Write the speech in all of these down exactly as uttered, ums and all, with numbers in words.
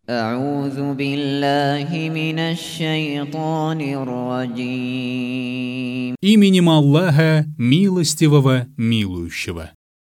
أعوذ بالله من الشيطان الرجيم. Именем Аллаха, милостивого, милующего.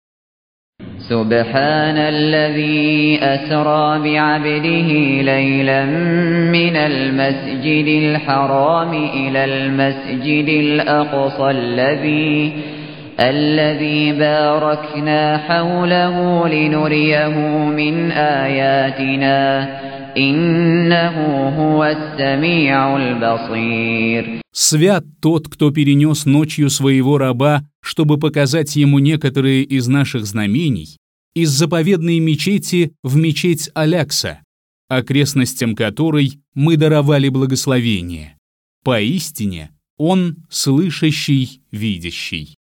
سبحان الذي أسرى بعبده ليلا من المسجد الحرام إلى المسجد الأقصى الذي الذي باركنا حوله لنريه من آياتنا إنه هو السميع البصير. Свят тот, кто перенес ночью своего раба, чтобы показать ему некоторые из наших знамений, из заповедной мечети в мечеть Алякса, окрестностям которой мы даровали благословение. Поистине, он слышащий, видящий.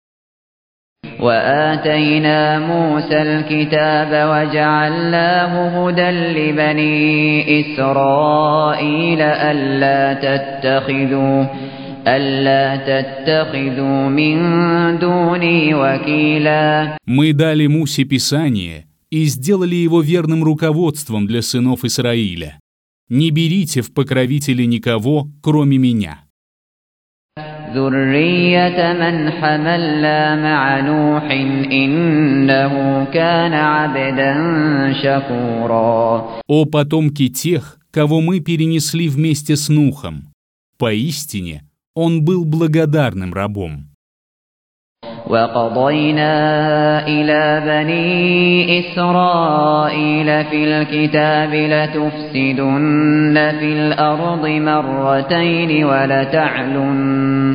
وآتينا موسى الكتاب وجعلناه هدى لبني إسرائيل ألا تتخذوا ألا تتخذوا من دوني وكيلا. Мы дали Мусе Писание и сделали его верным руководством для сынов Израиля. Не берите в покровители никого, кроме меня. ذرية من حملنا مع نوح إنه كان عبدا شكورا. О потомки тех, кого мы перенесли вместе с Нухом, поистине он был благодарным рабом. وقضينا إلى بني إسرائيل في الكتاب لتفسدن في الأرض مرتين ولتعلن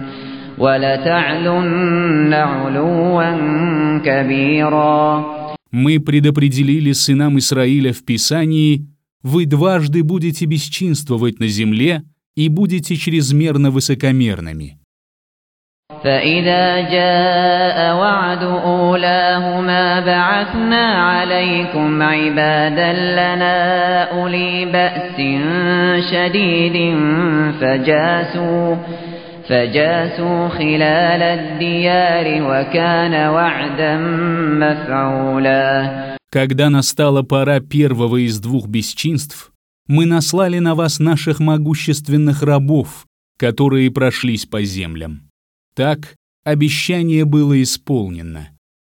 ولتعلن علوا كبيرا. Мы предопределили сынам Израиля в Писании: вы дважды будете бесчинствовать на земле и будете чрезмерно высокомерными. فإذا جاء وعد أولاهما بعثنا عليكم عبادا لنا أولي بأس شديد فجاسوا فجاسوا خلال الديار وكان وعدا مفعولا. Когда настала пора первого из двух бесчинств, мы наслали на вас наших могущественных рабов, которые прошлись по землям. Так обещание было исполнено.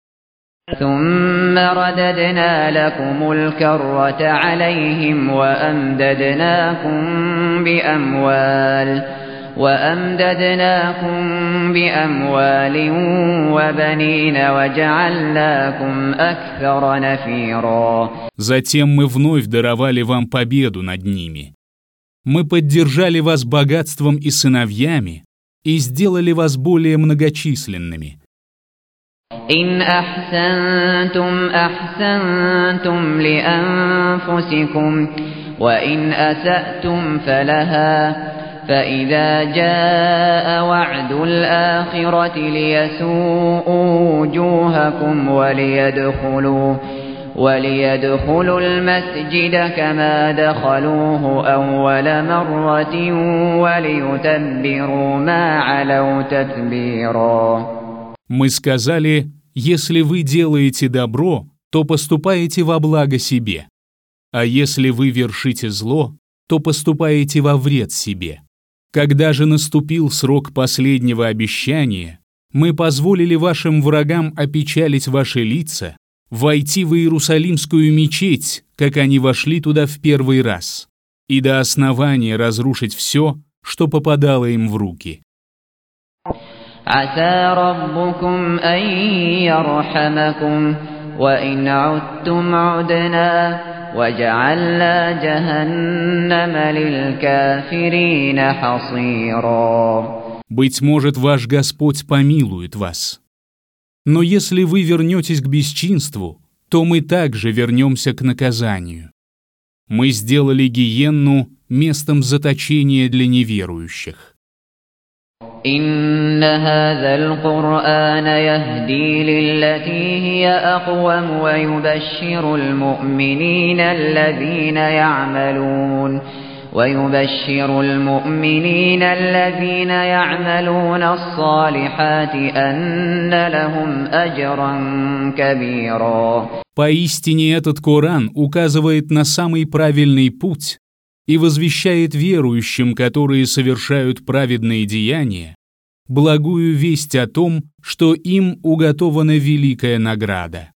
ثم رددنا لكم الكرة عليهم وأمددناكم بأموال وأمددناكم بأموال وبنين وجعلناكم أكثر نفيرا. Затем мы вновь даровали вам победу над ними. Мы поддержали вас богатством и сыновьями и сделали вас более многочисленными. إن أحسنتم أحسنتم لأنفسكم وإن أسأتم فلها فإذا جاء وعد الآخرة ليسوءوا وجوهكم وليدخلوا وليدخلوا المسجد كما دخلوه أول مرة وليتبروا ما علوا تتبيرا. Мы сказали: если вы делаете добро, то поступаете во благо себе, а если вы вершите зло, то поступаете во вред себе. Когда же наступил срок последнего обещания, мы позволили вашим врагам опечалить ваши лица, войти в Иерусалимскую мечеть, как они вошли туда в первый раз, и до основания разрушить все, что попадало им в руки. عسى ربكم أن يرحمكم وإن عدتم عدنا وجعلنا جهنم للكافرين حصيرا. Быть может, ваш Господь помилует вас. Но если вы вернетесь к бесчинству, то мы также вернемся к наказанию. Мы сделали гиенну местом заточения для неверующих. إن هذا القرآن يهدي للتي هي أقوم ويبشر المؤمنين الذين يعملون ويبشر المؤمنين الذين يعملون الصالحات أن لهم أجرا كبيرا. Поистине этот Коран указывает на самый правильный путь и возвещает верующим, которые совершают праведные деяния, благую весть о том, что им уготована великая награда.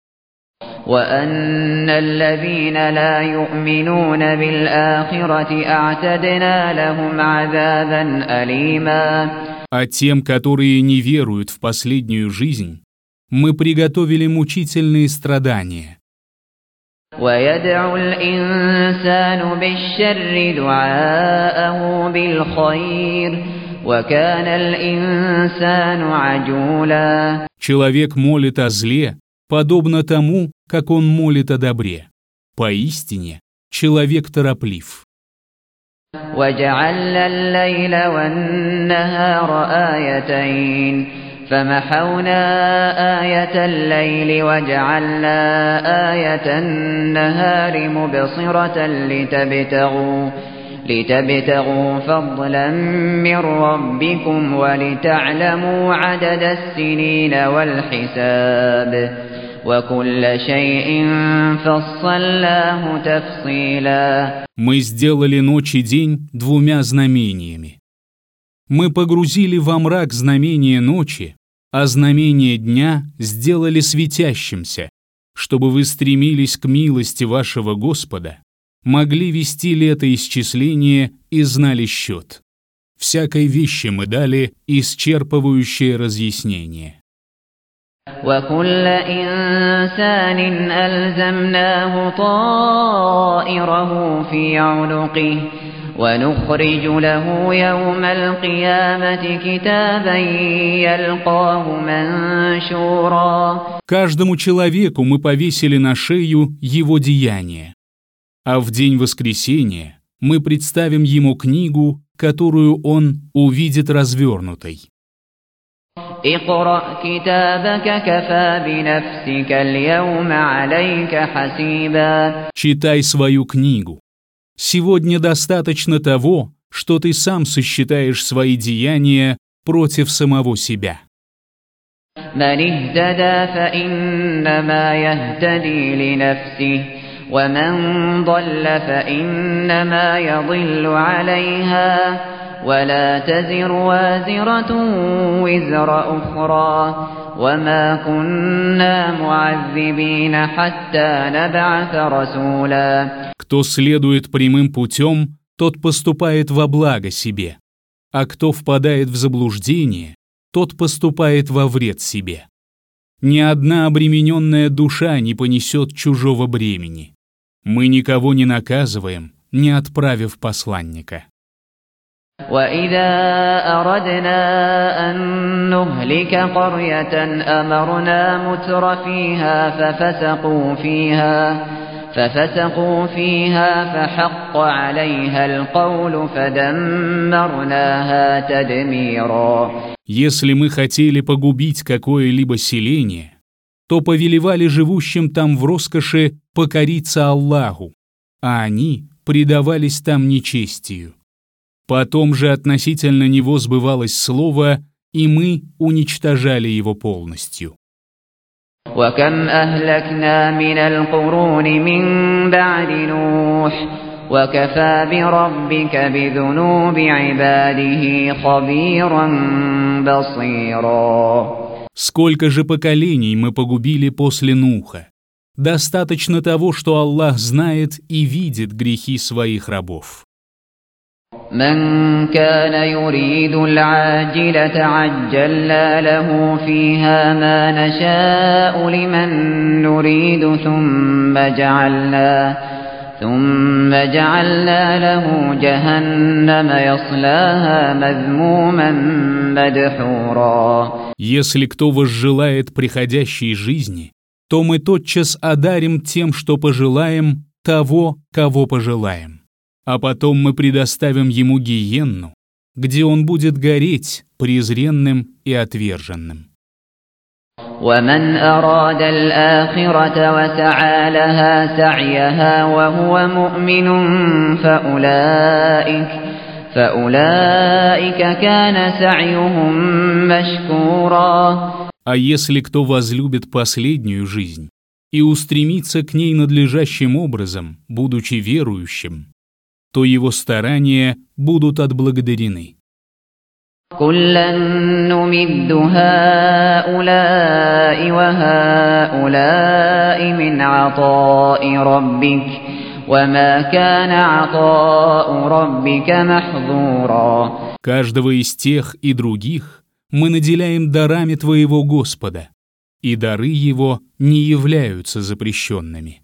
وأن الذين لا يؤمنون بالآخرة أعتدنا لهم عذابا أليما. А тем, которые не веруют в последнюю жизнь, мы приготовили мучительные страдания. ويدعو الإنسان بالشر دعاءه بالخير وكان الإنسان عجولا. Человек молит о зле, подобно тому, как он молит о добре. Поистине, человек тороплив. وجعلنا الليل والنهار آيتين فمحونا آية الليل وجعلنا آية النهار مبصرة لتبتغوا لتبتغوا فضلا من ربكم ولتعلموا عدد السنين والحساب وكل شيء فصلناه تفصيلا. Мы сделали ночь и день двумя знамениями. Мы погрузили во мрак знамение ночи, а знамение дня сделали светящимся, чтобы вы стремились к милости вашего Господа, могли вести летоисчисление и знали счет. Всякой вещи мы дали исчерпывающее разъяснение. وكل إنسان ألزمناه طائره في عنقه ونخرج له يوم القيامة كتابا يلقاه منشورا. Каждому человеку мы повесили на шею его деяния, а в день воскресения мы представим ему книгу, которую он увидит развернутой. اقرأ كتابك كفى بنفسك اليوم عليك حسيبا. Читай свою книгу. Сегодня достаточно того, что ты сам сосчитаешь свои деяния против самого себя. من اهتدى فإنما يهتدي لنفسه ومن ضل فإنما يضل عليها ولا تزر وازرة وزر أخرى وما كنا معذبين حتى نبعث رسولا. Кто следует прямым путем, тот поступает во благо себе, а кто впадает в заблуждение, тот поступает во вред себе. Ни одна обремененная душа не понесет чужого бремени. Мы никого не наказываем, не отправив посланника. وإذا أردنا أن نهلك قرية أمرنا متر فيها ففسقوا فيها ففسقوا فيها فحق عليها القول فدمرناها تدميرا. Если мы хотели погубить какое-либо селение, то повелевали живущим там в роскоши покориться Аллаху, а они предавались там нечестию. Потом же относительно него сбывалось слово, и мы уничтожали его полностью. وكم أهلكنا من القرون من بعد نوح وكفى بربك بذنوب عباده خبيرا بصيرا. Сколько же поколений мы погубили после Нуха? Достаточно того, что Аллах знает и видит грехи своих рабов. من كان يريد العاجلة عجلنا له فيها ما نشاء لمن نريد ثم جعلنا ثم جعلنا له جهنم يصلاها مذموما مدحورا. Если кто возжелает приходящей жизни, то мы тотчас одарим тем, что пожелаем, того, кого пожелаем. А потом мы предоставим ему гиенну, где он будет гореть презренным и отверженным. ومن أراد الآخرة وسعى لها سعيها وهو مؤمن فأولئك فأولئك كان سعيهم مشكورا. А если кто возлюбит последнюю жизнь и устремится к ней надлежащим образом, будучи верующим, то его старания будут отблагодарены. كُلًّا نُّمِدُّ هَٰؤُلَاءِ وَهَٰؤُلَاءِ مِنْ عَطَاءِ رَبِّكَ وَمَا كَانَ عَطَاءُ رَبِّكَ مَحْظُورًا. Каждого из тех и других мы наделяем дарами твоего Господа, и дары его не являются запрещенными.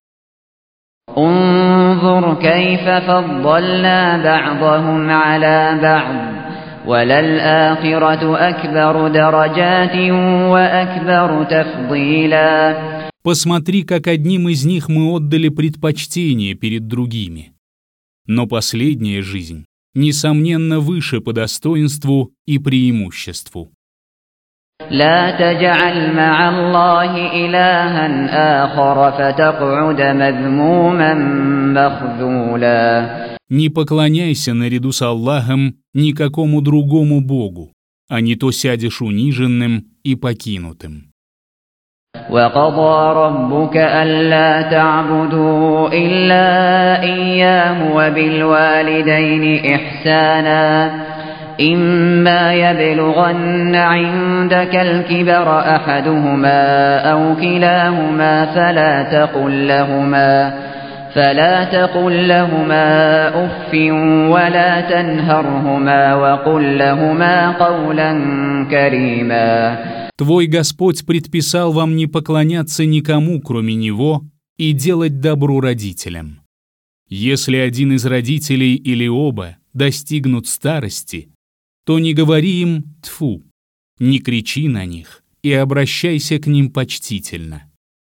انظُرْ كَيْفَ فَضَّلْنَا بَعْضَهُمْ عَلَىٰ بَعْضٍ وَلَلْآخِرَةُ أَكْبَرُ دَرَجَاتٍ وَأَكْبَرُ تَفْضِيلًا. Посмотри, как одним из них мы отдали предпочтение перед другими. Но последняя жизнь, несомненно, выше по достоинству и преимуществу. لا تجعل مع الله إلها آخر فتقعد مذموما مخذولا. Не поклоняйся наряду с Аллахом никакому другому Богу, а не то сядешь униженным и покинутым. وَقَضَىٰ رَبُّكَ أَلَّا تَعْبُدُوا إِلَّا إِيَّاهُ وَبِالْوَالِدَيْنِ إِحْسَانًا إِمَّا يَبْلُغَنَّ عِندَكَ الْكِبَرَ أَحَدُهُمَا أَوْ كِلَاهُمَا فَلَا تَقُل لَّهُمَا فلا تقل لهما أف ولا تنهرهما وقل لهما قولا كريما. Твой Господь предписал вам не поклоняться никому, кроме Него, и делать добро родителям. Если один из родителей или оба достигнут старости, то не говори им «тьфу», не кричи на них и обращайся к ним почтительно.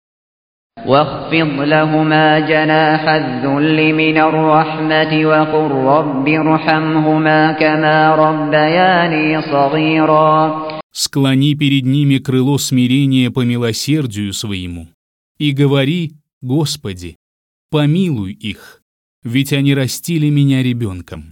واخفض لهما جناح الذل من الرحمة وقل رب ارحمهما كما ربياني صغيرا. Склони перед ними крыло смирения по милосердию своему и говори: Господи, помилуй их, ведь они растили меня ребенком.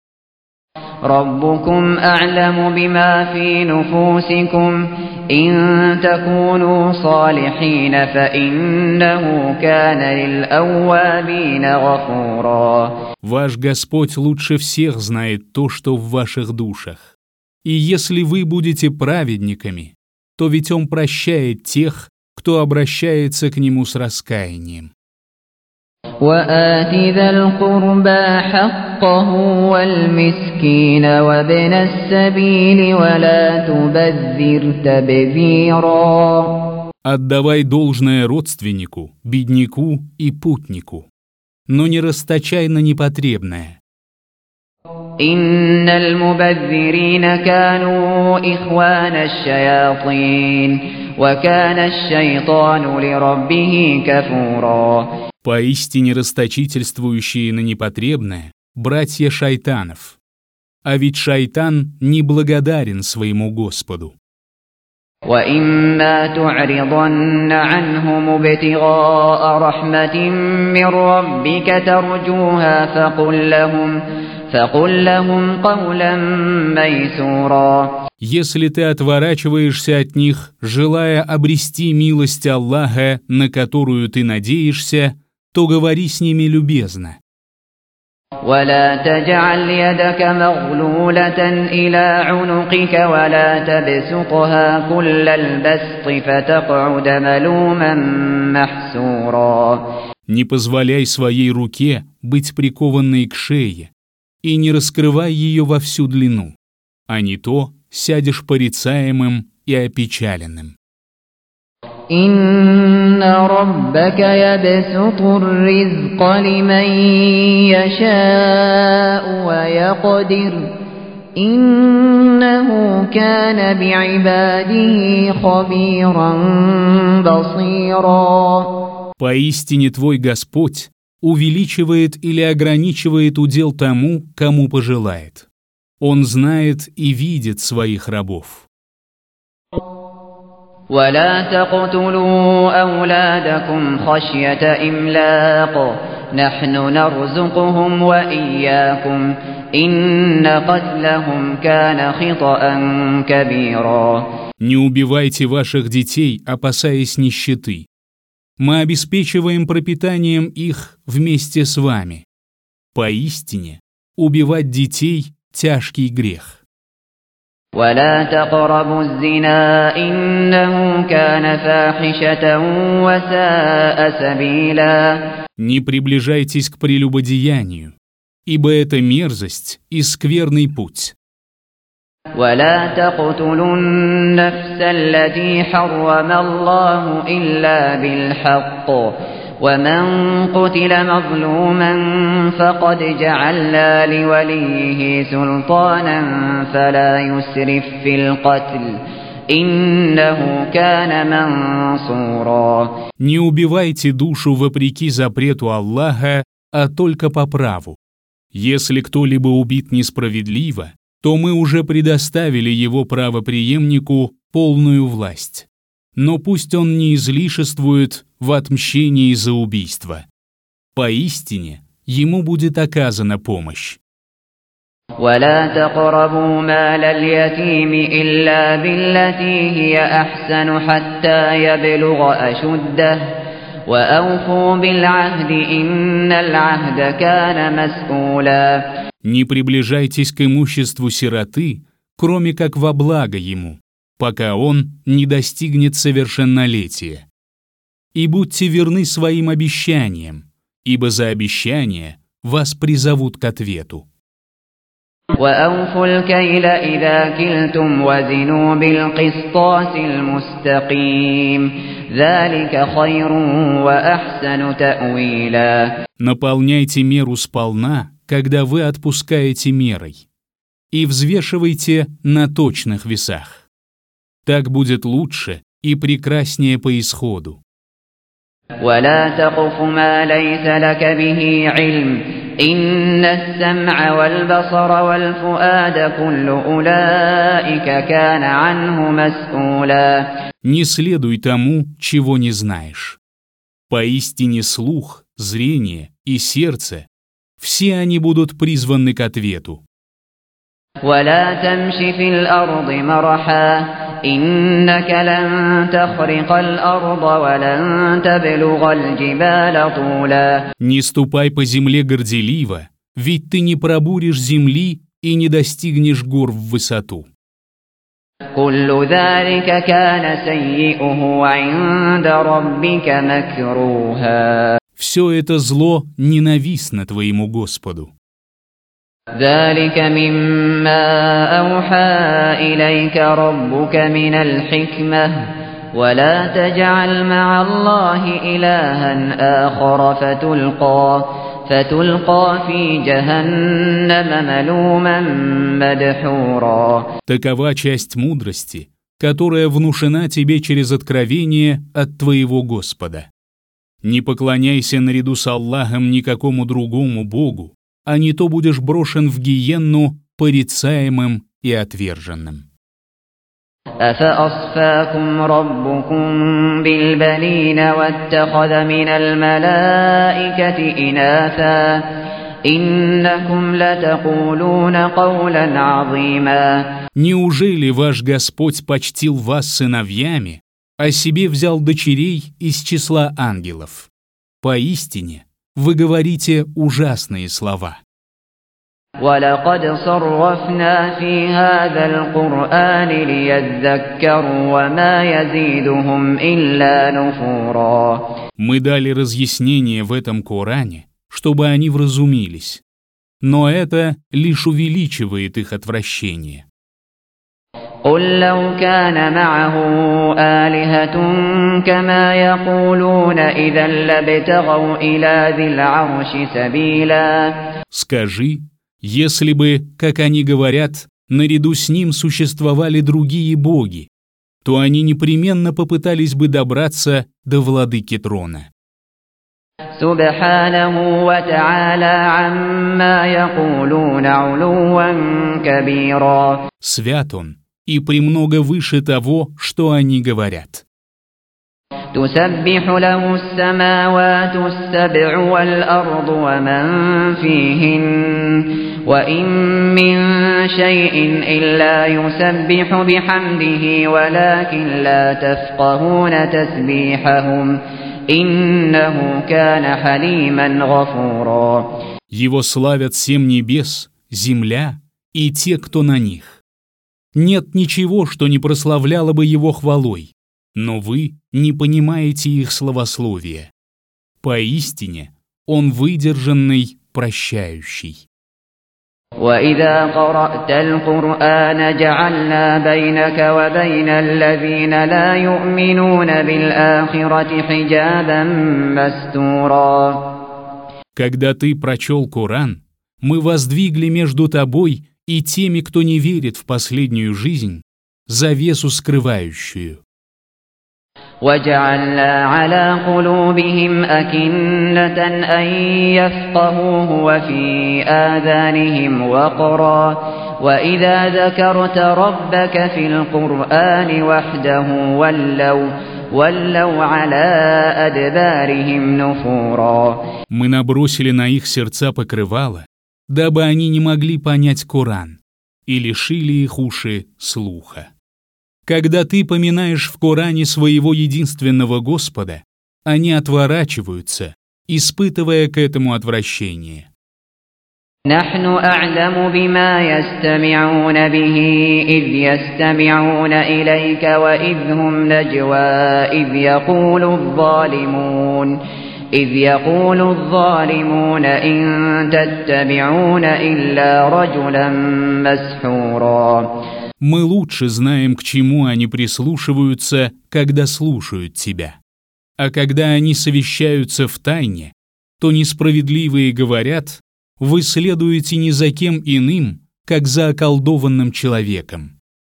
ربكم أعلم بما في نفوسكم إن تكونوا صالحين فإنه كان للأوابين غفورا. Ваш Господь лучше всех знает то, что в ваших душах. И если вы будете праведниками, то ведь Он прощает тех, кто обращается к Нему с раскаянием. وآت ذا القربى حقه والمسكين وابن السبيل ولا تبذر تبذيرا. Отдавай должное родственнику, бедняку и путнику, но не расточай на непотребное. إن المبذرين كانوا إخوان الشياطين وكان الشيطان لربه كفورا. Поистине расточительствующие на непотребное — братья шайтанов. А ведь шайтан неблагодарен своему Господу. وَإِمَّا تُعْرِضَنَّ عَنْهُمُ ابْتِغَاءَ رَحْمَةٍ مِّن رَّبِّكَ تَرْجُوهَا فَقُل لَّهُمْ فَقُل لَّهُمْ قَوْلًا مَّيْسُورًا. Если ты отворачиваешься от них, желая обрести милость Аллаха, на которую ты надеешься, то говори с ними любезно. ولا تجعل يدك مغلولة إلى عنقك ولا تبسطها كل البسط فتقعد ملوما محسورا. Не позволяй своей руке быть прикованной к шее и не раскрывай ее во всю длину, а не то сядешь порицаемым и опечаленным. إن ربك يبسط الرزق لمن يشاء ويقدر إنه كان بعباده خبيرا بصيرا. Поистине твой Господь увеличивает или ограничивает удел тому, кому пожелает. Он знает и видит своих рабов. ولا تقتلوا أولادكم خشية إملاق نحن نرزقهم وإياكم إن قتلهم كان خطأ كبيرا. Не убивайте ваших детей, опасаясь нищеты. Мы обеспечиваем пропитанием их вместе с вами. Поистине, убивать детей – тяжкий грех. ولا تقربوا الزنا إنه كان فاحشة وساء سبيلا. Не приближайтесь к прелюбодеянию, ибо это мерзость и скверный путь. ولا تقتلوا النفس التي حرم الله إلا بالحق ومن قتل مظلوما فقد جعلنا لوليه سلطانا فلا يسرف في القتل إنه كان منصورا. Не убивайте душу вопреки запрету Аллаха, а только по праву. Если кто-либо убит несправедливо, то мы уже предоставили его правопреемнику полную власть. Но пусть он не излишествует в отмщении за убийство. Поистине, ему будет оказана помощь. ولا تقربوا مال اليتيم إلا بالتي هي أحسن حتى يبلغ أشده وأوفوا بالعهد إن العهد كان مسؤولا. Не приближайтесь к имуществу сироты, кроме как во благо ему, пока он не достигнет совершеннолетия. И будьте верны своим обещаниям, ибо за обещания вас призовут к ответу. وأوفوا الكيل إذا كلتم وزنوا بالقسطاس المستقيم ذلك خير وأحسن تأويلا. Наполняйте меру сполна, когда вы отпускаете мерой, и взвешивайте на точных весах. Так будет лучше и прекраснее по исходу. ولا تقف ما ليس لك به علم إن السمع والبصر والفؤاد كل أولئك كان عنه مسؤولا. Не следуй тому, чего не знаешь. Поистине слух, зрение и сердце – все они будут призваны к ответу. ولا تمش في الأرض مرحا إنك لن تخرق الأرض ولن تبلغ الجبال طولا. Не ступай по земле горделиво, ведь ты не пробуришь земли и не достигнешь гор в высоту. كل ذلك كان سيئه عند ربك مكروها. Все это зло ненавистно твоему Господу. ذلك مما أوحى إليك ربك من الحكمة ولا تجعل مع الله إلها آخر فتلقى فتلقى في جهنم ملوما مدحورا. Такова часть мудрости, которая внушена тебе через откровение от твоего Господа. Не поклоняйся наряду с Аллахом никакому другому Богу, а не то будешь брошен в гиенну порицаемым и отверженным. أفأصفاكم ربكم بالبنين واتخذ من الملائكة إناثا إنكم لتقولون قولا عظيما. Неужели ваш Господь почтил вас сыновьями, а себе взял дочерей из числа ангелов? Поистине, вы говорите ужасные слова. وَلَقَدْ صَرَّفْنَا فِي هَذَا الْقُرْآنِ لِيَذَّكَّرُوا وَمَا يَزِيدُهُمْ إِلَّا نُفُورًا. Мы дали разъяснение в этом Коране, чтобы они вразумились, но это лишь увеличивает их отвращение. قُلْ لَوْ كَانَ مَعَهُ آلِهَةٌ كَمَا يَقُولُونَ إِذًا لَابْتَغَوْا إِلَى ذِي الْعَرْشِ سَبِيلًا. Скажи, если бы, как они говорят, наряду с ним существовали другие боги, то они непременно попытались бы добраться до владыки трона. سبحانه وتعالى عما يقولون علوا كبيرا. Свят он и премного выше того, что они говорят. تسبح له السماوات السبع والأرض ومن فيهن وإن من شيء إلا يسبح بحمده ولكن لا تفقهون تسبيحهم إنه كان حليما غفورا. Его славят семь небес, земля и те, кто на них. Нет ничего, что не прославляло бы его хвалой, но вы не понимаете их славословия. Поистине, он выдержанный, прощающий. وَإِذَا قَرَأْتَ الْقُرْآنَ جَعَلْنَا بَيْنَكَ وَبَيْنَ الَّذِينَ لَا يُؤْمِنُونَ بِالْآخِرَةِ حِجَابًا مَسْتُورًا. Когда ты прочел Коран, мы воздвигли между тобой и теми, кто не верит в последнюю жизнь, завесу скрывающую. وَجَعَلْنَا عَلَى قُلُوبِهِمْ أَكِنَّةً أَن يَفْقَهُوهُ وَفِي آذَانِهِمْ وَقْرًا وَإِذَا ذَكَرْتَ رَبَّكَ فِي الْقُرْآنِ وَحْدَهُ وَلَّوْا وَلَّوْا عَلَى أَدْبَارِهِمْ نُفُورًا. Мы набросили на их сердца покрывало, дабы они не могли понять Коран, и лишили их уши слуха. Когда ты поминаешь в Коране своего единственного Господа, они отворачиваются, испытывая к этому отвращение. نحن أعلم بما يستمعون به إذ يستمعون إليك وإذ هم نجوى إذ يقول الظالمون إذ يقول الظالمون إن تتبعون إلا رجلا مسحورا. Мы лучше знаем, к чему они прислушиваются, когда слушают тебя. А когда они совещаются в тайне, то несправедливые говорят: вы следуете не за кем иным, как за околдованным человеком.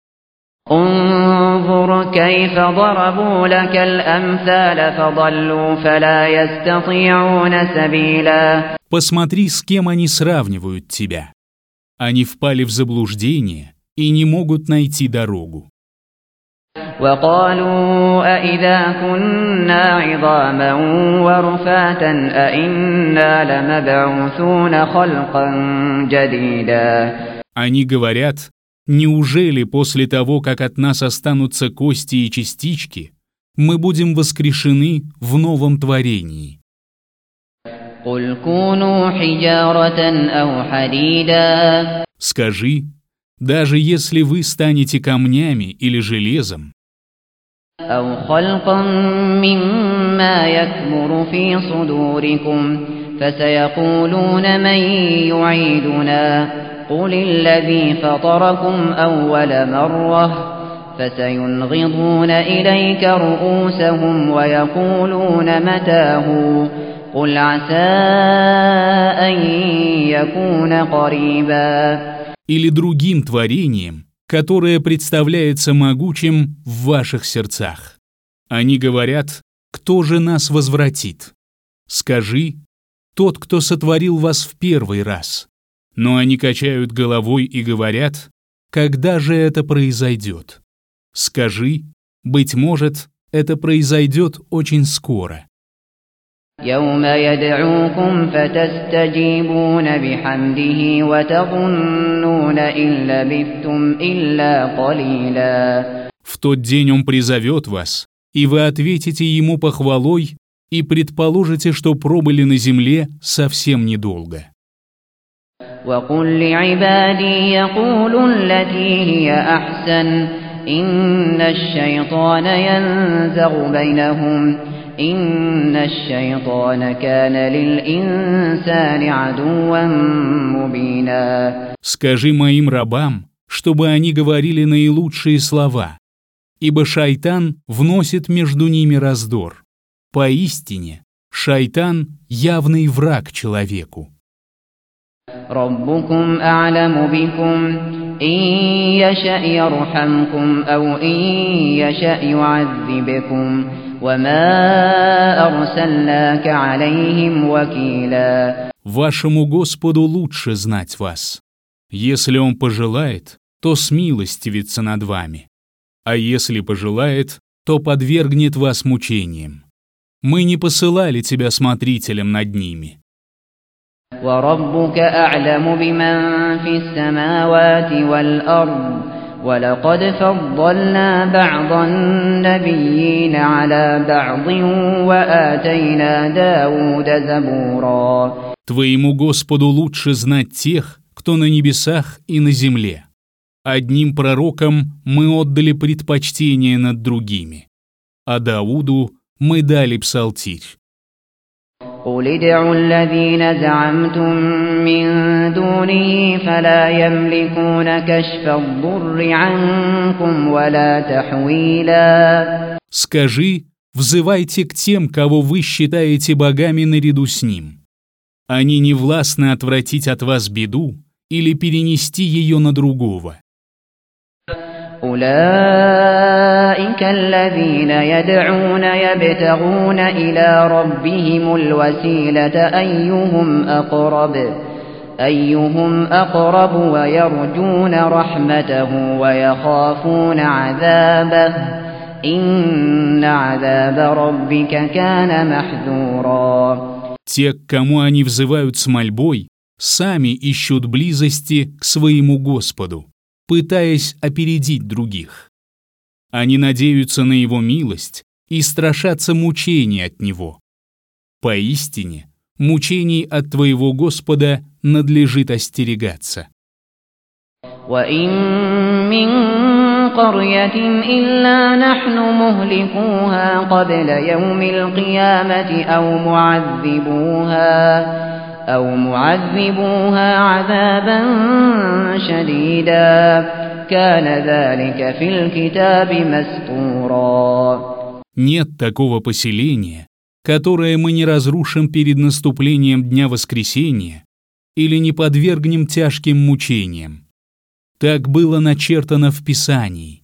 انظر كيف ضربوا لك الأمثال فضلوا فلا يستطيعون سبيلا. Посмотри, с кем они сравнивают тебя. Они впали в заблуждение и не могут найти дорогу. وقالوا أإذا كنا عظاما ورفاتا أإنا لمبعوثون خلقا جديدا. Они говорят: неужели после того, как от нас останутся кости и частички, мы будем воскрешены в новом творении? قل كونوا حجارة أو حديدا. Скажи, даже если вы станете камнями или железом, أو خلقا مما يكبر في صدوركم فسيقولون من يعيدنا قل الذي فطركم أول مرة فسينغضون إليك رؤوسهم ويقولون متاه قل عسى أن يكون قريبا. или другим творением, которое представляется могучим в ваших сердцах. Они говорят: кто же нас возвратит? Скажи: тот, кто сотворил вас в первый раз. Но они качают головой и говорят: когда же это произойдет? Скажи: быть может, это произойдет очень скоро. يوم يدعوكم فتستجيبون بحمده وتظنون إن لبثتم إلا قليلا. В тот день он призовет вас, и вы ответите ему похвалой и предположите, что пробыли на земле совсем недолго. وقل لعبادي يقولوا التي هي أحسن إن الشيطان ينزغ بينهم إن الشيطان كان للإنسان عدوا مبينا. Скажи моим рабам, чтобы они говорили наилучшие слова, ибо шайтан вносит между ними раздор. Поистине, шайтан — явный враг человеку. ربكم أعلم بكم إن يشأ يرحمكم أو إن يشأ يعذبكم وما أرسلناك عليهم وكيلا. Вашему Господу лучше знать вас. Если Он пожелает, то смилостивится над вами, а если пожелает, то подвергнет вас мучениям. Мы не посылали тебя смотрителем над ними. وَرَبُّكَ أَعْلَمُ بِمَنْ فِي السَّمَاوَاتِ وَالْأَرْضِ وَلَقَدْ فَضَّلْنَا بَعْضَ النَّبِيِّينَ عَلَى بَعْضٍ وَآتَيْنَا دَاوُودَ زَبُورًا. Твоему Господу лучше знать тех, кто на небесах и на земле. Одним пророкам мы отдали предпочтение над другими, а Дауду мы дали псалтирь. قُلِ ادْعُوا الَّذِينَ زَعَمْتُم مِّن دُونِهِ فَلَا يَمْلِكُونَ كَشْفَ الضُّرِّ عَنكُمْ وَلَا تَحْوِيلًا. Скажи, взывайте к тем, кого вы считаете богами наряду с ним. Они не властны отвратить от вас беду или перенести ее на другого. أولئك الذين يدعون يبتغون إلى ربهم الوسيلة أيهم أقرب أيهم أقرب ويرجون رحمته ويخافون عذابه إن عذاب ربك كان محذورا. Те, к кому они взывают с мольбой, сами ищут близости к своему Господу, пытаясь опередить других. Они надеются на Его милость и страшатся мучений от Него. Поистине, мучений от твоего Господа надлежит остерегаться. وَإِن مِّن قَرْيَةٍ إِلَّا نَحْنُ مُهْلِكُوهَا قَبْلَ يَوْمِ الْقِيَامَةِ أَوْ مُعَذِّبُوهَا أو معذبوها عذابا شديدا كان ذلك في الكتاب مسطورا. Нет такого поселения, которое мы не разрушим перед наступлением Дня Воскресения или не подвергнем тяжким мучениям. Так было начертано в Писании.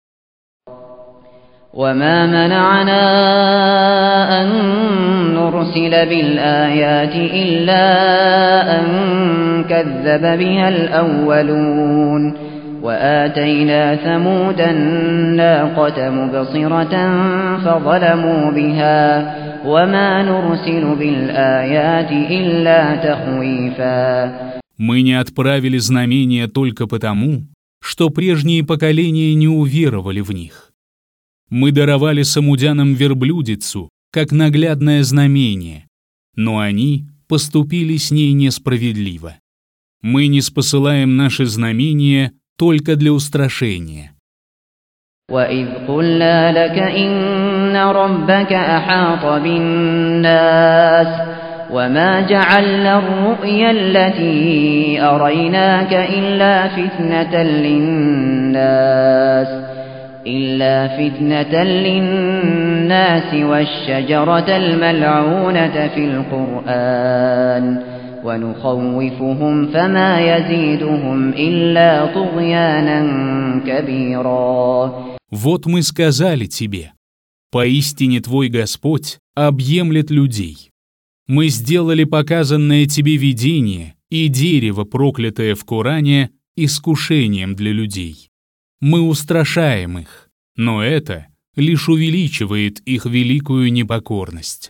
وَمَا مَنَعَنَا أَن نُّرْسِلَ بِالْآيَاتِ إِلَّا أَن كَذَّبَ بِهَا الْأَوَّلُونَ وَآتَيْنَا ثَمُودَ النَّاقَةَ مُبْصِرَةً فَظَلَمُوا بِهَا وَمَا نُرْسِلُ بِالْآيَاتِ إِلَّا تَخْوِيفًا. Мы не отправили знамения только потому, что прежние поколения не уверовали в них. Мы даровали самудянам верблюдицу, как наглядное знамение, но они поступили с ней несправедливо. Мы не спосылаем наши знамения только для устрашения. وَإِذْ قُلْنَا لَكَ إِنَّ رَبَّكَ أَحَاطَ بِالنَّاسِ وَمَا جَعَلْنَا الرُّؤْيَا الَّتِي أَرَيْنَاكَ إِلَّا فِتْنَةً لِلنَّاسِ إِلَّا فِتْنَةً لِلنَّاسِ وَالشَّجَرَةَ الْمَلْعُونَةَ فِي الْقُرْآنِ وَنُخَوِّفُهُمْ فَمَا يَزِيدُهُمْ إِلَّا طُغْيَانًا كَبِيرًا. Вот мы сказали тебе, поистине твой Господь объемлет людей. Мы сделали показанное тебе видение и дерево, проклятое в Коране, искушением для людей. Мы устрашаем их, но это лишь увеличивает их великую непокорность.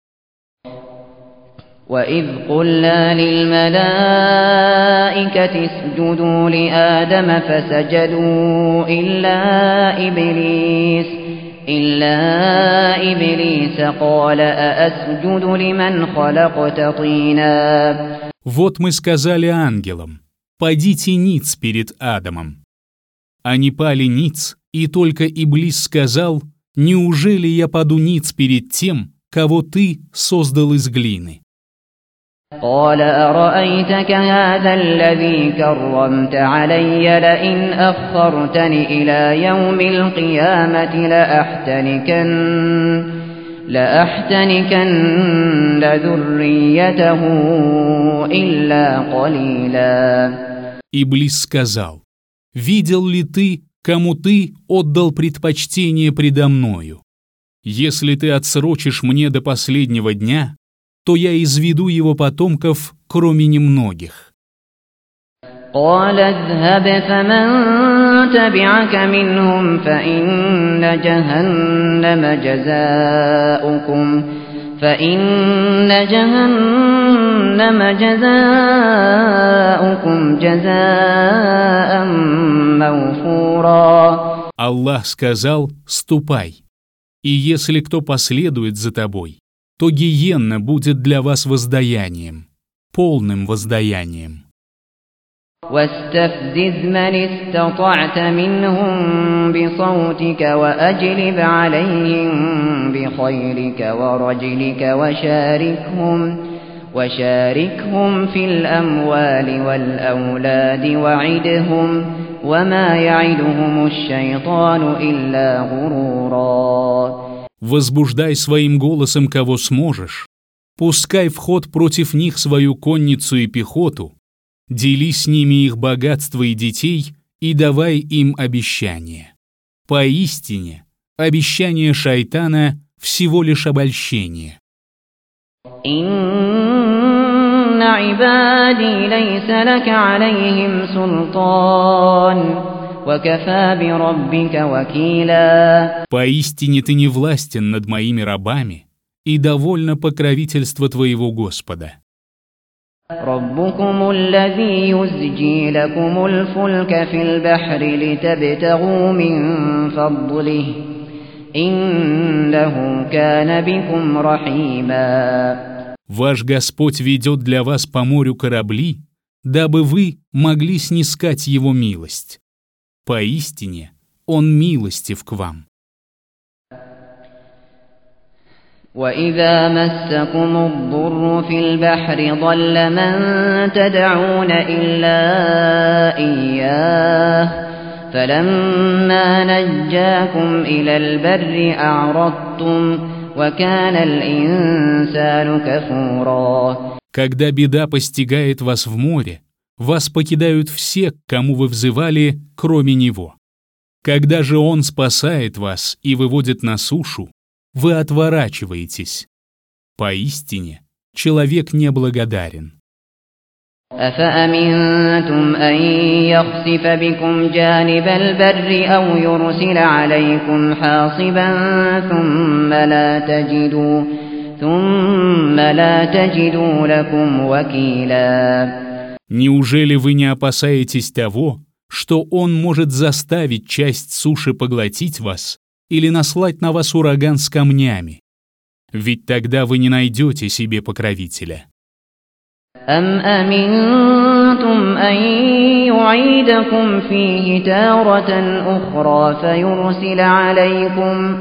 وَإِذْ قُلْنَا لِلْمَلَائِكَةِ اسْجُدُوا لِآدَمَ فَسَجَدُوا إِلَّا إِبْلِيسَ إِلَّا إِبْلِيسَ قَالَ أَأَسْجُدُ لِمَنْ خَلَقْتَ طِينًا. Вот мы сказали ангелам: «Падите ниц перед Адамом». Они пали ниц, и только Иблис сказал: «Неужели я паду ниц перед тем, кого ты создал из глины?» قال أرأيتك هذا الذي كرمت علي لئن أخرتني إلى يوم القيامة لأحتنكن لأحتنكن ذريته إلا قليلا. Иблис сказал: «Видел ли ты, кому ты отдал предпочтение предо мною? Если ты отсрочишь мне до последнего дня, то я изведу его потомков, кроме немногих». قال اذهب فمن تبعك منهم فإن جهنم جزاؤكم فإن جهنم جزاؤكم جزاء موفورا. Аллах сказал: «Ступай, и если кто последует за тобой, то гиенна будет для вас воздаянием, полным воздаянием». واستفزز من استطعت منهم بصوتك وأجلب عليهم بخيرك ورجلك وشاركهم وشاركهم في الأموال والأولاد وعدهم وما يعدهم الشيطان إلا غرورا. Возбуждай своим голосом кого сможешь, пускай в ход против них свою конницу и пехоту, дели с ними их богатство и детей и давай им обещание. Поистине, обещание шайтана всего лишь обольщение. «Инна ибади лейса лака алейхим султан, ва кафа би раббика вакила». Поистине ты не властен над моими рабами, и довольно покровительство твоего Господа. ربكم الذي يزجي لكم الفلك في البحر لتبتغوا من فضله إنه كان بكم رحيما. Ваш Господь ведет для вас по морю корабли, дабы вы могли снискать Его милость. Поистине, Он милостив к вам. وَإِذَا مَسَّكُمُ الضُّرُّ فِي الْبَحْرِ ضَلَّ مَن تَدْعُونَ إِلَّا إِيَّاهُ فَلَمَّا نَجَّاكُمْ إِلَى الْبَرِّ أَعْرَضْتُمْ وَكَانَ الْإِنسَانُ كَفُورًا. Когда беда постигает вас в море, вас покидают все, к кому вы взывали, кроме Него. Когда же Он спасает вас и выводит на сушу, вы отворачиваетесь. Поистине, человек неблагодарен. أَفَأَمِنْتُمْ أَنْ يَخْسِفَ بِكُمْ جَانِبَ الْبَرِّ أَوْ يُرْسِلَ عَلَيْكُمْ حَاصِبًا ثُمَّ لَا تَجِدُوا ثُمَّ لَا تَجِدُوا لَكُمْ وَكِيلًا. Неужели вы не опасаетесь того, что Он может заставить часть суши поглотить вас или наслать на вас ураган с камнями? Ведь тогда вы не найдете себе покровителя. أَمْ أَمِنْتُمْ أَنْ يُعِيدَكُمْ فِيهِ تَارَةً أُخْرَى فَيُرْسِلَ عَلَيْكُمْ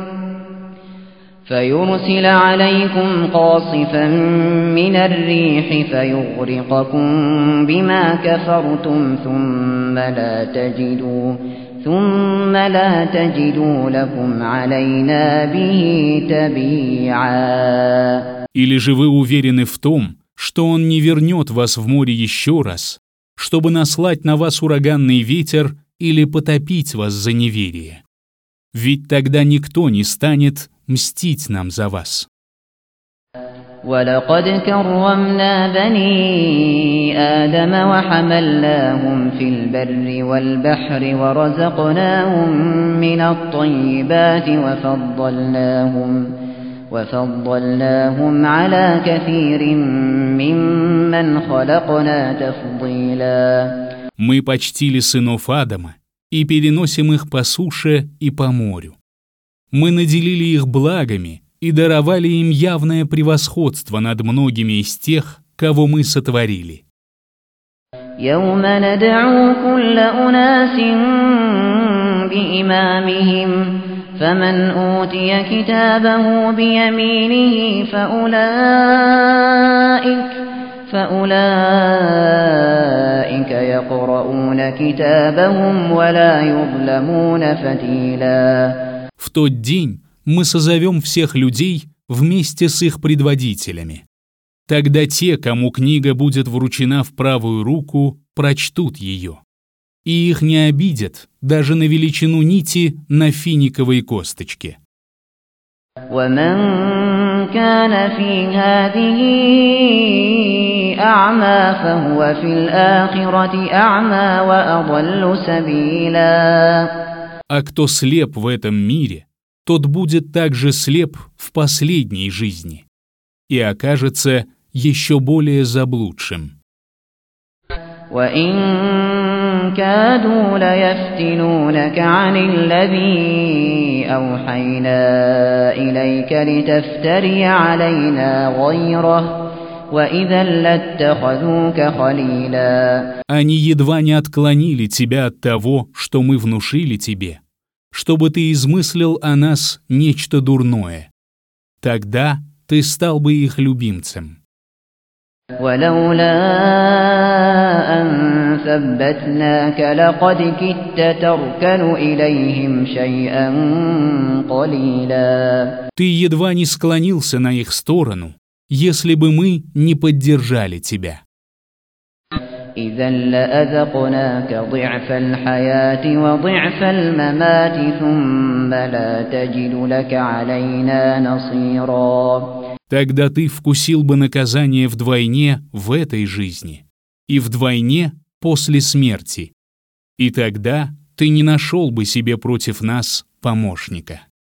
فَيُرْسِلَ عَلَيْكُمْ قَاصِفًا مِنَ الرِّيحِ فَيُغْرِقَكُمْ بِمَا كَفَرْتُمْ ثُمَّ لَا تَجِدُوا ثُمَّ لَا تَجِدُوا لَكُمْ عَلَيْنَا بِهِ تَبِيعًا. Или же вы уверены в том, что Он не вернет вас в море еще раз, чтобы наслать на вас ураганный ветер или потопить вас за неверие? Ведь тогда никто не станет мстить нам за вас. وَلَقَدْ كَرَّمْنَا بَنِي آدَمَ وَحَمَلْنَاهُمْ فِي الْبَرِّ وَالْبَحْرِ وَرَزَقْنَاهُم مِّنَ الطَّيِّبَاتِ وَفَضَّلْنَاهُمْ وَفَضَّلْنَاهُمْ عَلَى كَثِيرٍ مِّمَّنْ خَلَقْنَا تَفْضِيلًا. Мы почтили сынов Адама и переносим их по суше и по морю. Мы наделили их благами и даровали им явное превосходство над многими из тех, кого мы сотворили. يَوْمَ نَدْعُو كُلَّ أُنَاسٍ بِإِمَامِهِمْ فَمَنْ أُوتِيَ كِتَابَهُ بِيَمِينِهِ فَأُولَئِكَ فَأُولَئِكَ يَقْرَؤُونَ كِتَابَهُمْ وَلَا يُظْلَمُونَ فَتِيلًا. В тот день мы созовем всех людей вместе с их предводителями. Тогда те, кому книга будет вручена в правую руку, прочтут ее. И их не обидят даже на величину нити на финиковой косточке. وَمَنْ كَانَ فِي هَذِهِ أعمى فهو في الآخرة أعمى وأضل سبيلا. А кто слеп в этом мире, тот будет также слеп в последней жизни и окажется еще более заблудшим. وَإِن كَادُوا لَيَفْتِنُونَكَ عَنِ الَّذِي أَوْحَيْنَا إِلَيْكَ لِتَفْتَرِيَ عَلَيْنَا غَيْرَهُ وَإِذًا لَّاتَّخَذُوكَ خَلِيلًا. Они едва не отклонили тебя от того, что мы внушили тебе, чтобы ты измыслил о нас нечто дурное. Тогда ты стал бы их любимцем. وَلَوْلَا أَن ثَبَّتْنَاكَ لَقَدْ كِدتَّ تَرْكَنُ إِلَيْهِمْ شَيْئًا قَلِيلًا. Ты едва не склонился на их сторону, если бы мы не поддержали тебя. إِذًا لَّأَذَقْنَاكَ ضِعْفَ الْحَيَاةِ وَضِعْفَ الْمَمَاتِ ثُمَّ لَا تَجِدُ لَكَ عَلَيْنَا نَصِيرًا. Тогда ты вкусил бы наказание вдвойне в этой жизни и вдвойне после смерти, и тогда ты не нашел бы себе против нас помощника.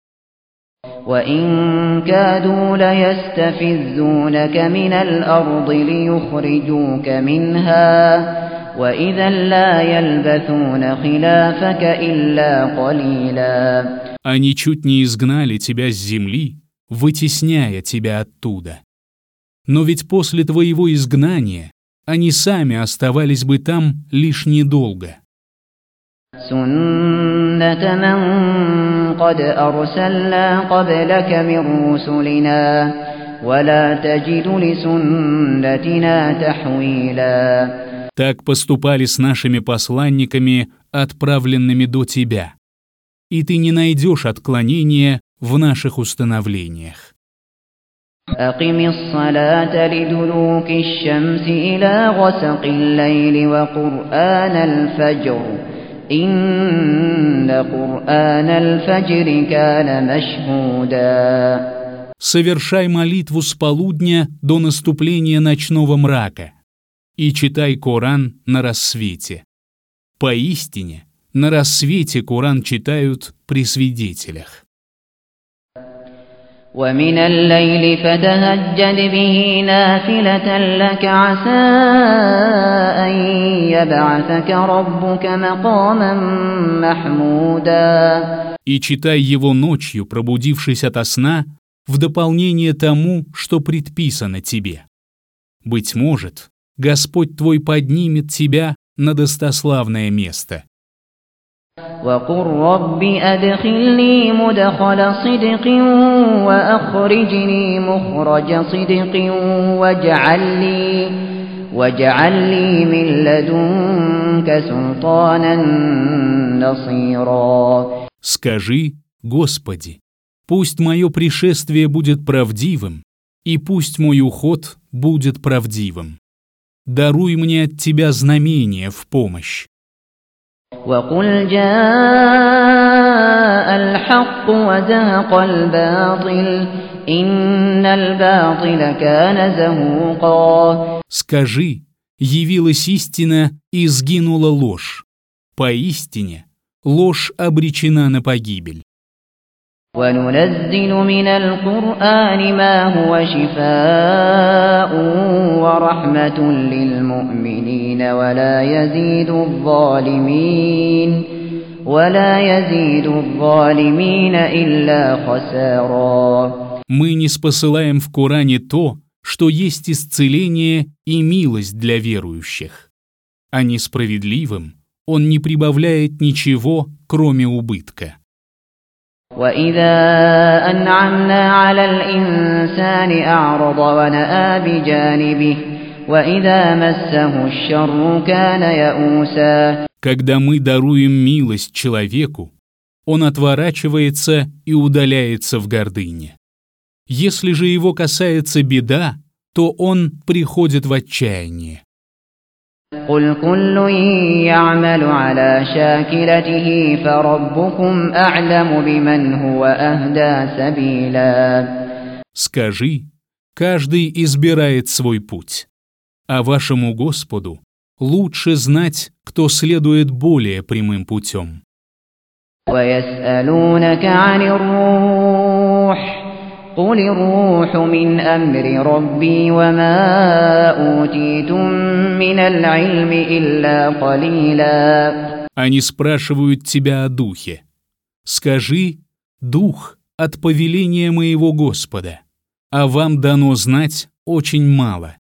وَإِن كَادُوا لَيَسْتَفِزُّونَكَ مِنَ الْأَرْضِ لِيُخْرِجُوكَ مِنْهَا وَإِذًا لَّا يَلْبَثُونَ خِلَافَكَ إِلَّا قَلِيلًا. Они чуть не изгнали тебя с земли, вытесняя тебя оттуда. Но ведь после твоего изгнания они сами оставались бы там лишь недолго. سُنَّةَ مَن قَدْ أَرْسَلْنَا قَبْلَكَ مِن رُّسُلِنَا وَلَا تَجِدُ لِسُنَّتِنَا تَحْوِيلًا. Так поступали с нашими посланниками, отправленными до тебя, и ты не найдешь отклонения в наших установлениях. أقم الصلاة لدلوك الشمس إلى غسق الليل وقرآن الفجر إن قرآن الفجر كان مشهودا. Совершай молитву с полудня до наступления ночного мрака и читай Коран на рассвете. Поистине, на рассвете Коран читают при свидетелях. وَمِنَ اللَّيْلِ فَتَهَجَّدْ بِهِ نَافِلَةً لَّكَ عَسَىٰ أَن يَبْعَثَكَ رَبُّكَ مَقَامًا مَّحْمُودًا. И читай его ночью, пробудившись ото сна, в дополнение тому, что предписано тебе. Быть может, Господь твой поднимет тебя на достославное место. وَقُل رَّبِّ أَدْخِلْنِي مُدْخَلَ صِدْقٍ وَأَخْرِجْنِي مُخْرَجَ صِدْقٍ وَاجْعَل لِّي وَاجْعَل لِّي مِن لَّدُنكَ سُلْطَانًا نَّصِيرًا. Скажи: Господи, пусть мое пришествие будет правдивым, и пусть мой уход будет правдивым. Даруй мне от Тебя знамение в помощь. وَقُلْ جَاءَ الْحَقُّ وَزَهَقَ الْبَاطِلُ إِنَّ الْبَاطِلَ كَانَ زَهُوقًا. Скажи: явилась истина и сгинула ложь. Поистине, ложь обречена на погибель. وَنُنَزِّلُ مِنَ الْقُرْآنِ مَا هُوَ شِفَاءٌ وَرَحْمَةٌ لِّلْمُؤْمِنِينَ وَلَا يَزِيدُ الظَّالِمِينَ وَلَا يَزِيدُ الظَّالِمِينَ إِلَّا خَسَارًا. Мы ниспосылаем в Коране то, что есть исцеление и милость для верующих. А несправедливым он не прибавляет ничего, кроме убытка. وَإِذَا أَنْعَمْنَا عَلَى الْإِنسَانِ أَعْرَضَ وَنَأَىٰ بِجَانِبِهِ وَإِذَا مَسَّهُ الشَّرُّ كَانَ يَئُوسًا. Когда мы даруем милость человеку, он отворачивается и удаляется в гордыне. Если же его касается беда, то он приходит в отчаяние. قُلْ كُلٌّ يَعْمَلُ عَلَى شَاكِلَتِهِ فَرَبُّكُمْ أَعْلَمُ بِمَنْ هُوَ أَهْدَىٰ سَبِيلًا. Скажи: каждый избирает свой путь. А вашему Господу лучше знать, кто следует более прямым путем. وَيَسْأَلُونَكَ عَنِ الرُّوحِ قُلِ الرُّوحُ مِنْ أَمْرِ رَبِّي وَمَا أُوتِيتُم مِّنَ الْعِلْمِ إِلَّا قَلِيلًا. Они спрашивают тебя о духе. Скажи: дух от повеления моего Господа, а вам дано знать очень мало.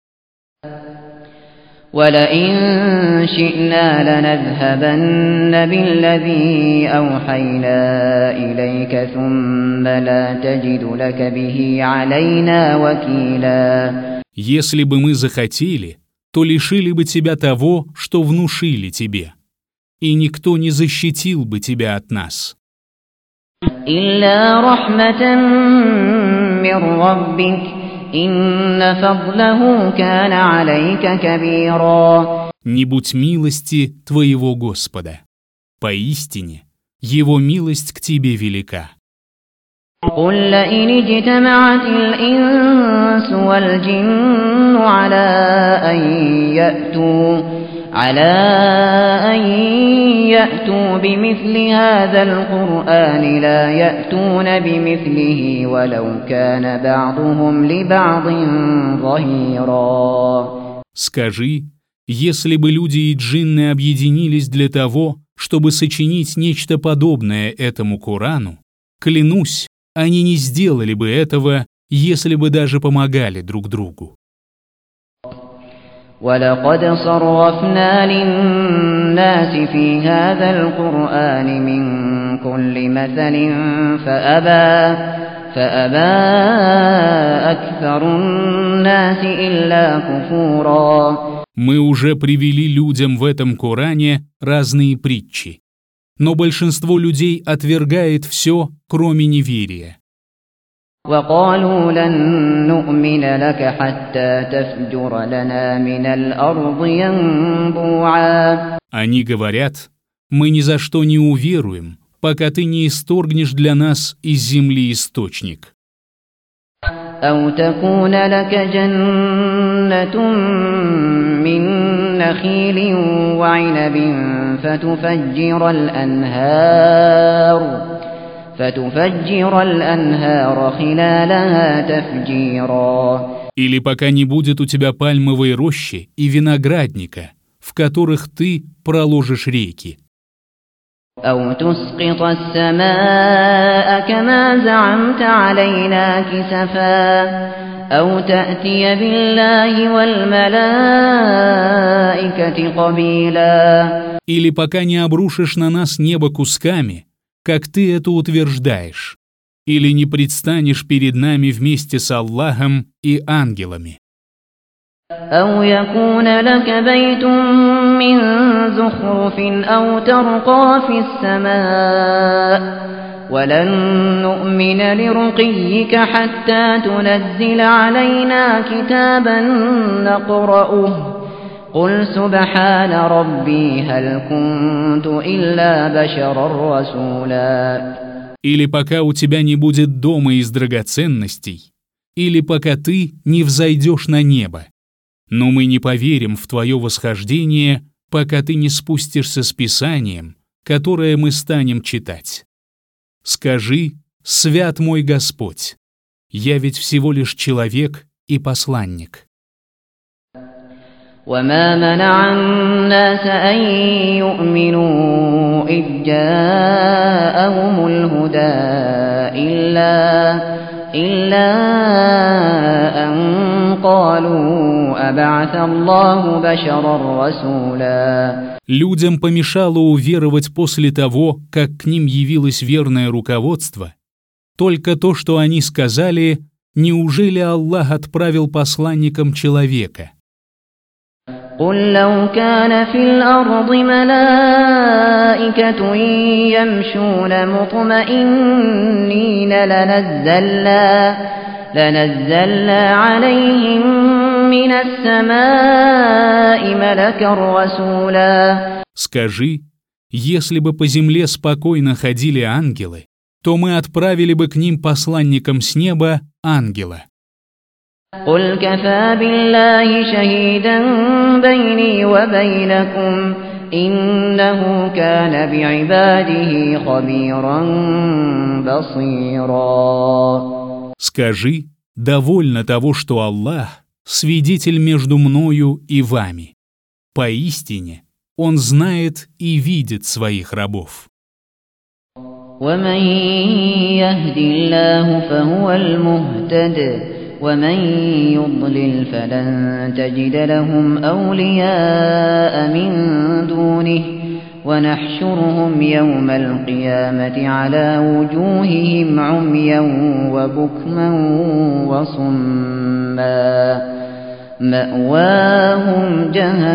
وَلَئِن شِئْنَا لَنَذْهَبَنَّ بِالَّذِي أَوْحَيْنَا إِلَيْكَ ثُمَّ لَا تَجِدُ لَكَ بِهِ عَلَيْنَا وَكِيلًا. Если бы мы захотели, то лишили бы тебя того, что внушили тебе, и никто не защитил бы тебя от нас. إِلَّا رَحْمَةً مِّن رَّبِّكَ إِنَّ فَضْلَهُ كَانَ عَلَيْكَ كَبِيرًا. Не будь милости твоего Господа. Поистине, Его милость к тебе велика. قُل لَّئِنِ اجْتَمَعَتِ الْإِنسُ وَالْجِنُّ عَلَىٰ أَن يَأْتُوا على أن يأتوا بمثل هذا القرآن لا يأتون بمثله ولو كان بعضهم لبعض ظهيرا. Скажи, если бы люди и джинны объединились для того, чтобы сочинить нечто подобное этому Корану, клянусь, они не сделали бы этого, если бы даже помогали друг другу. وَلَقَدْ صَرَّفْنَا لِلنَّاسِ فِي هَذَا الْقُرْآنِ مِنْ كُلِّ مَثَلٍ فَأَبَى فَأَبَى أَكْثَرُ النَّاسِ إِلَّا كُفُورًا. Мы уже привели людям в этом Коране разные притчи, но большинство людей отвергает все, кроме неверия. وَقَالُوا لَن نُّؤْمِنَ لَكَ حَتَّى تَفْجُرَ لَنَا مِنَ الْأَرْضِ يَنبُوعًا. Они говорят: мы ни за что не уверуем, пока ты не исторгнешь для нас из земли источник. أَوْ تَكُونَ لَكَ جَنَّةٌ مِّن نَّخِيلٍ وَعِنَبٍ فَتُفَجِّرَ الْأَنْهَارَ فتفجر الأنهار خلالها تفجيرا. Или пока не будет у тебя пальмовой рощи и виноградника, в которых ты проложишь реки. أو تسقط السماء كما زعمت علينا كسفا أو تأتي بالله والملائكة قبيلا. Или пока не обрушишь на нас небо кусками, как ты это утверждаешь, или не предстанешь перед нами вместе с Аллахом и ангелами. أو يكون لك بيت من زخرف أو ترقى في السماء ولن نؤمن لرقيك حتى تنزل علينا كتابا نقرأه قل سبحان ربي هل كنت إلا بشرا رسولا. Или пока у тебя не будет дома из драгоценностей, или пока ты не взойдешь на небо. Но мы не поверим в твое восхождение, пока ты не спустишься с Писанием, которое мы станем читать. Скажи: свят мой Господь, я ведь всего лишь человек и посланник. وما منع الناس أن يؤمنوا إذ جاءهم الهدى إلا إلا أن قالوا أبعث الله بشرا رسولا. Людям помешало уверовать после того, как к ним явилось верное руководство, только то, что они сказали: неужели Аллах отправил посланником человека? قل لو كان في الأرض ملائكة يمشون مطمئنين لنزلنا لنزلنا عليهم من السماء ملكا رسولا. Скажи, если бы по земле спокойно ходили ангелы, то мы отправили бы к ним посланником с неба ангела. قل كفى بالله شهيدا بيني وبينكم إنه كان بعباده خبيرا بصيرا. Скажи, довольно того, что Аллах — свидетель между мною и вами. Поистине, Он знает и видит своих рабов. ومن يهد الله فهو المهتد ومن يضلل فلن تجد لهم أولياء من دونه ونحشرهم يوم القيامة على وجوههم عميا وبكما وصما مأواهم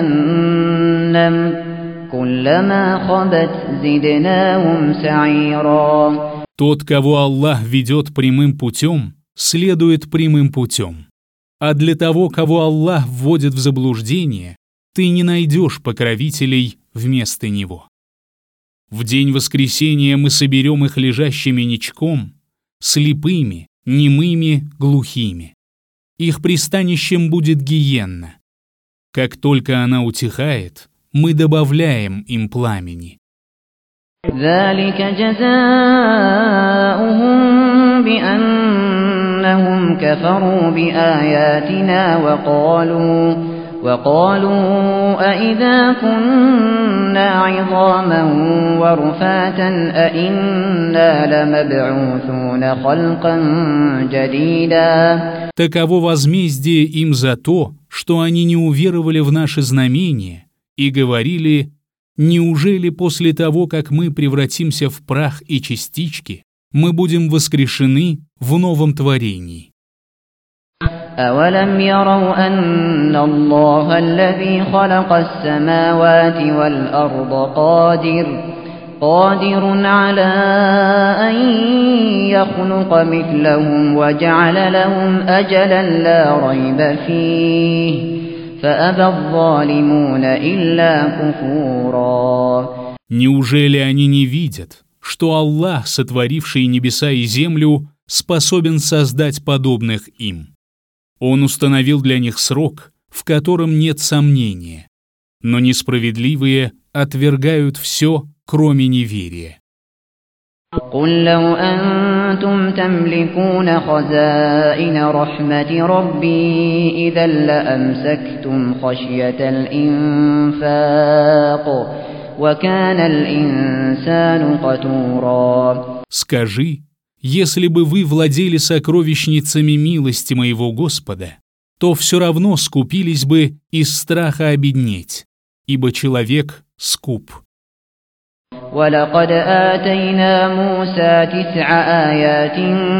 جهنم كلما خبت زدناهم سعيرا. Тот, кого Аллах ведет прямым путем, следует прямым путем. А для того, кого Аллах вводит в заблуждение, ты не найдешь покровителей вместо него. В день воскресения мы соберем их лежащими ничком, слепыми, немыми, глухими. Их пристанищем будет гиенна. Как только она утихает, мы добавляем им пламени. ذلك جزاؤهم بأنهم كفروا بآياتنا وقالوا وقالوا أإذا كنا عظاما ورفاتا أإنا لمبعوثون خلقا جديدا. Таково возмездие им за то, что они не уверовали в наши знамения и говорили: неужели после того, как мы превратимся в прах и частички, мы будем воскрешены в новом творении? أَوَلَمْ يَرَوْا أَنَّ اللَّهَ الَّذِي خَلَقَ السَّمَاوَاتِ وَالْأَرْضَ قَادِرٌ قَادِرٌ عَلَى أَن يَخْلُقَ مِثْلَهُمْ وَجَعَلَ لَهُمْ أَجَلًا لَّا رَيْبَ فِيهِ فَأَبَى الظَّالِمُونَ إِلَّا كُفُورًا. Неужели они не видят, что Аллах, сотворивший небеса и землю, способен создать подобных им? Он установил для них срок, в котором нет сомнения, но несправедливые отвергают все, кроме неверия. قُل لَّوْ أَنتُمْ تَمْلِكُونَ خَزَائِنَ رَحْمَةِ رَبِّي إِذًا لَّأَمْسَكْتُمْ خَشْيَةَ الْإِنفَاقِ وَكَانَ الْإِنسَانُ قَتُورًا. Скажи, если бы вы владели сокровищницами милости моего Господа, то все равно скупились бы из страха обеднеть, ибо человек скуп. وَلَقَدْ آتَيْنَا مُوسَى تِسْعَ آيَاتٍ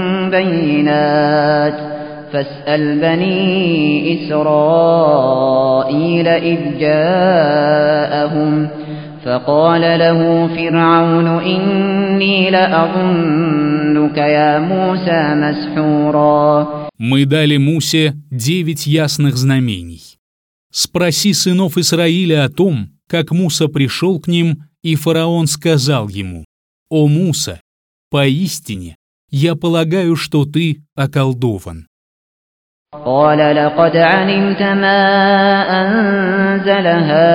بَيِّنَاتٍ فَاسْأَلْ بَنِي إِسْرَائِيلَ إِذْ جَاءَهُمْ فَقَالَ له فرعون إِنِّي لَأَظُنُّكَ يَا مُوسَى مَسْحُورًا. Мы дали Мусе девять ясных знамений. Спроси сынов Исраиля о том, как Муса пришел к ним, и фараон сказал ему: «О Муса, поистине, я полагаю, что ты околдован». قال لقد علمت ما أنزل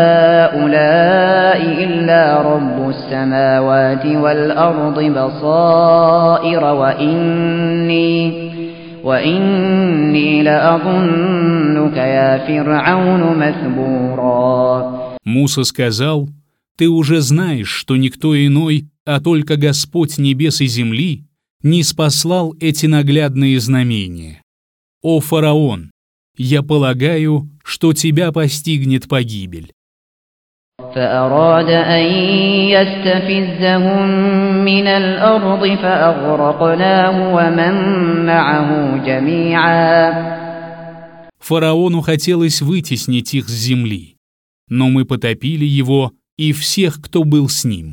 هؤلاء إلا رب السماوات والأرض بصائر وإني وإني لأظنك يا فرعون مثبورا. Муса сказал: «Ты уже знаешь, что никто иной, а только Господь небес и земли, не спаслал эти наглядные знамения. О фараон, я полагаю, что тебя постигнет погибель». فأراد أن يستفزهم من الأرض فأغرقناه ومن معه جميعا. Фараону хотелось вытеснить их с земли, но мы потопили его и всех, кто был с ним.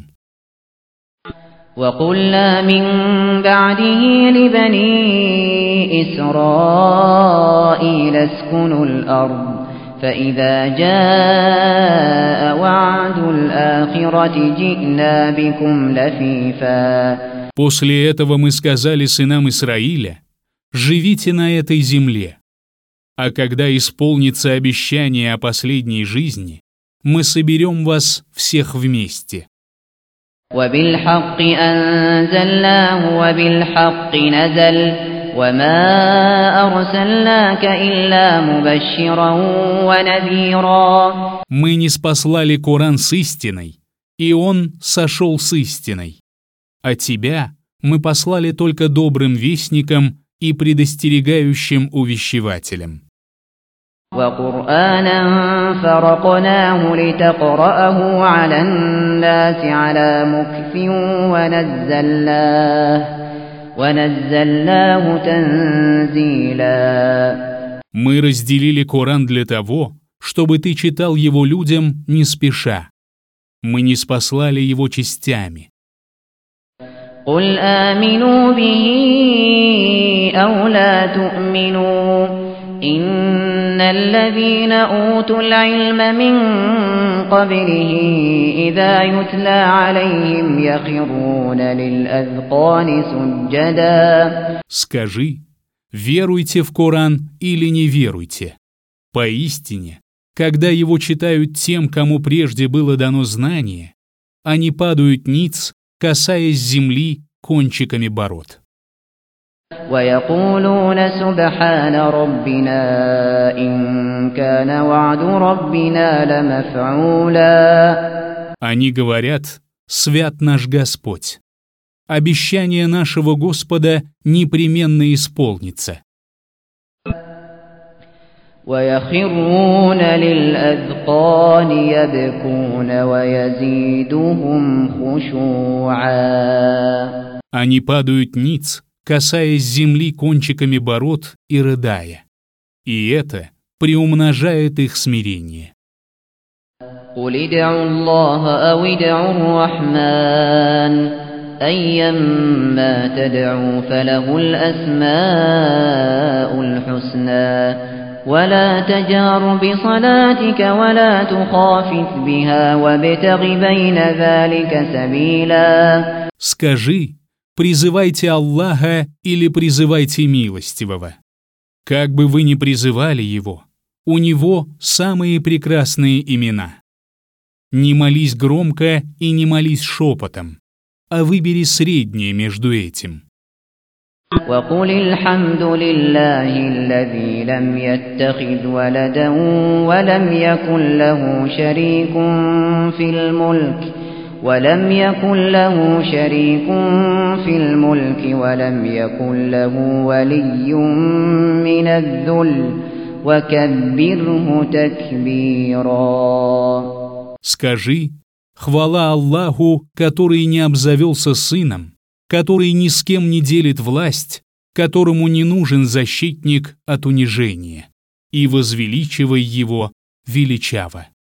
وقلنا من بعده لبني إسرائيل اسكنوا الأرض فإذا جاء وعد الآخرة جئنا بكم لفيفا. После этого мы сказали сынам Исраиля: «Живите на этой земле, А когда исполнится обещание о последней жизни, мы соберем вас всех вместе. وبالحق أنزلناه وبالحق نزل وما أرسلناك إلا مبشرا ونذيرا. Мы ниспослали Коран с истиной, и он сошел с истиной. А тебя мы послали только добрым вестником и предостерегающим увещевателем. وقرآنا فرقناه لتقرأه على الناس على مكث ونزلناه ونزلناه تنزيلا. Мы разделили Коран для того, чтобы ты читал его людям не спеша. Мы ниспослали его частями. قل آمنوا به أو لا تؤمنوا إن الذين أوتوا العلم من قبله إذا يتلى عليهم يخرون للأذقان سجدا. Скажи, веруйте в Коран или не веруйте. Поистине, когда его читают тем, кому прежде было дано знание, они падают ниц, касаясь земли кончиками бород. ويقولون سبحان ربنا إن كان وعد ربنا لمفعولا. Они говорят: «Свят наш Господь! Обещание нашего Господа непременно исполнится». ويخرون للأذقان يبكون ويزيدهم خشوعا. Они падают ниц, касаясь земли кончиками бород и рыдая. И это приумножает их смирение. قل ادعوا الله أو ادعوا الرحمن أيما تدعوا فله الأسماء الحسنى ولا تجهر بصلاتك ولا تخافت بها وابتغ بين ذلك سبيلا. Скажи, призывайте Аллаха или призывайте милостивого. Как бы вы ни призывали его, у него самые прекрасные имена. Не молись громко и не молись шепотом, а выбери среднее между этим. وقل الحمد لله الذي لم يتخذ ولدا ولم يكن له شريك في الملك ولم يكن له شريك في الملك ولم يكن له ولي من الذل وكبره تكبيرا. Скажи, хвала Аллаху, который не обзавелся сыном, который ни с кем не делит власть, которому не нужен защитник от унижения, и возвеличивай его величаво.